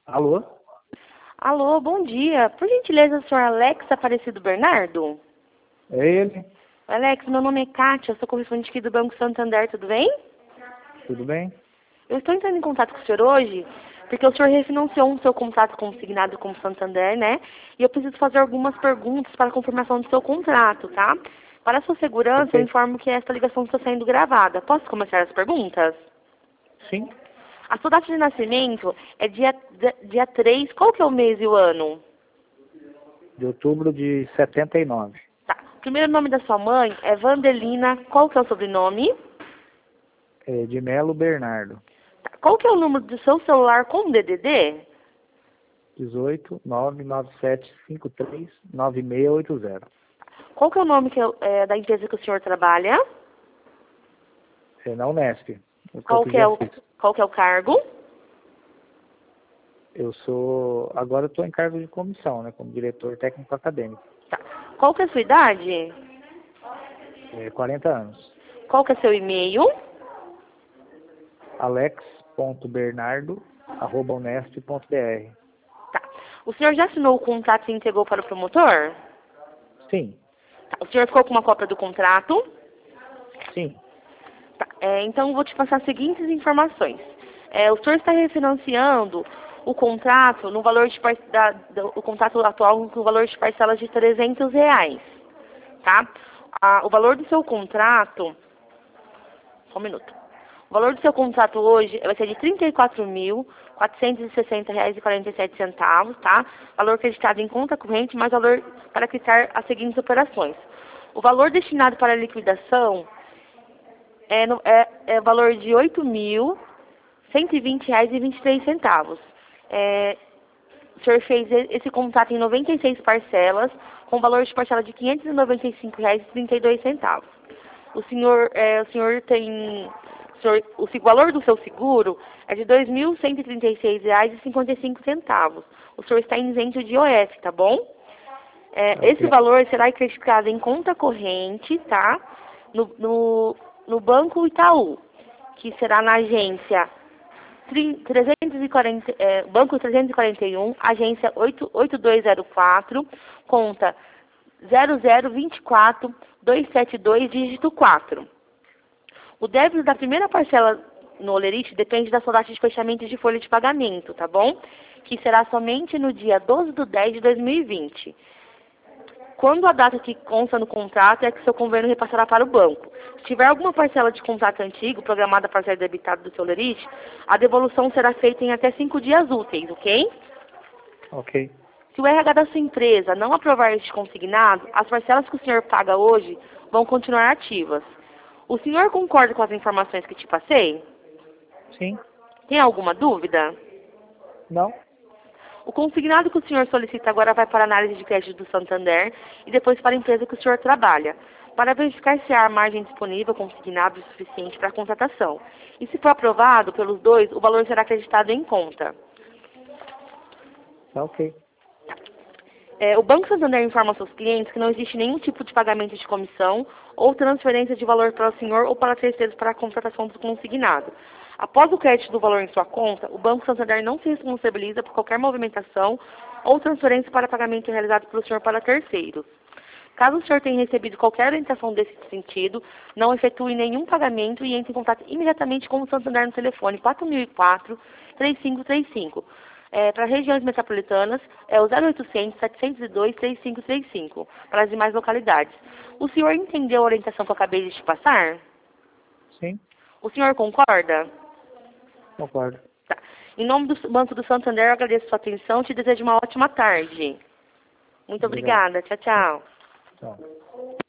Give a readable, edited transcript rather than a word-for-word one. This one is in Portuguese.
Alô? Alô, bom dia. Por gentileza, o senhor Alex Aparecido Bernardo? É ele? Alex, meu nome é Kátia, sou correspondente aqui do Banco Santander, tudo bem? Tudo bem? Eu estou entrando em contato com o senhor hoje, porque o senhor refinanciou o seu contrato consignado com o Santander, né? E eu preciso fazer algumas perguntas para a confirmação do seu contrato, tá? Para a sua segurança, eu Ok. informo que esta ligação está sendo gravada. Posso começar as perguntas? Sim. A sua data de nascimento é dia 3. Qual que é o mês e o ano? De outubro de 79. Tá. O primeiro nome da sua mãe é Vandelina. Qual que é o sobrenome? É de Melo Bernardo. Tá. Qual que é o número do seu celular com DDD? 18 997 53 9680. Qual que é o nome da empresa que o senhor trabalha? É na Unesp, no Qual Campo que de é o, Assis. qual que é o cargo? Agora eu estou em cargo de comissão, né? Como diretor técnico acadêmico. Tá. Qual que é a sua idade? 40 anos. Qual que é seu e-mail? alex.bernardo@unesp.br. Tá. O senhor já assinou o contrato e entregou para o promotor? Sim. Tá. O senhor ficou com uma cópia do contrato? Sim. Tá. Então, eu vou te passar as seguintes informações. O senhor está refinanciando o contrato no valor de o contrato atual no valor de parcelas de R$ 300, tá? O valor do seu contrato, só um minuto. O valor do seu contrato hoje vai ser de R$ 34.460,47, tá? Valor acreditado em conta corrente, mais valor para quitar as seguintes operações. O valor destinado para a liquidação é valor de R$ 8.120,23. O senhor fez esse contrato em 96 parcelas, com valor de parcela de R$ 595,32. O senhor tem... O valor do seu seguro é de R$ 2.136,55. O senhor está isento de IOF, tá bom? Esse Ok. valor será acreditado em conta corrente, tá? No Banco Itaú, que será na agência 340, Banco 341, agência 8204, conta 0024272, dígito 4. O débito da primeira parcela no Olerite depende da sua data de fechamento de folha de pagamento, tá bom? Que será somente no dia 12/10/2020. Quando a data que consta no contrato é que seu convênio repassará para o banco. Se tiver alguma parcela de contrato antigo programada para ser debitada do seu lerite, a devolução será feita em até 5 dias úteis, ok? Ok. Se o RH da sua empresa não aprovar este consignado, as parcelas que o senhor paga hoje vão continuar ativas. O senhor concorda com as informações que te passei? Sim. Tem alguma dúvida? Não? O consignado que o senhor solicita agora vai para a análise de crédito do Santander e depois para a empresa que o senhor trabalha, para verificar se há margem disponível consignado o suficiente para a contratação. E se for aprovado pelos dois, o valor será acreditado em conta. Tá ok. O Banco Santander informa aos seus clientes que não existe nenhum tipo de pagamento de comissão ou transferência de valor para o senhor ou para terceiros para a contratação do consignado. Após o crédito do valor em sua conta, o Banco Santander não se responsabiliza por qualquer movimentação ou transferência para pagamento realizado pelo senhor para terceiros. Caso o senhor tenha recebido qualquer orientação desse sentido, não efetue nenhum pagamento e entre em contato imediatamente com o Santander no telefone 4004-3535. Para regiões metropolitanas, é o 0800-702-3535, para as demais localidades. O senhor entendeu a orientação que eu acabei de te passar? Sim. O senhor concorda? Concordo. Tá. Em nome do Banco do Santander, eu agradeço a sua atenção e te desejo uma ótima tarde. Muito Obrigado. obrigada. Tchau, tchau. Tchau.